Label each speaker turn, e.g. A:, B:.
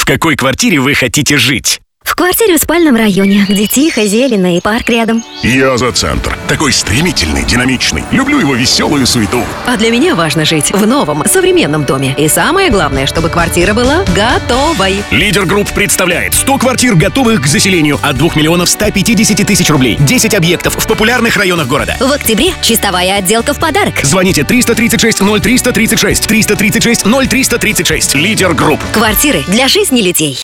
A: В какой квартире вы хотите жить?
B: В квартире в спальном районе, где тихо, зелено и парк рядом.
C: Я за центр. Такой стремительный, динамичный. Люблю его веселую суету.
D: А для меня важно жить в новом, современном доме. И самое главное, чтобы квартира была готовой.
A: Лидер Групп представляет 100 квартир, готовых к заселению от 2 миллионов 150 тысяч рублей. 10 объектов в популярных районах города.
B: В октябре чистовая отделка в подарок.
A: Звоните 336 0336, 336 0336. Лидер Групп.
B: Квартиры для жизни людей.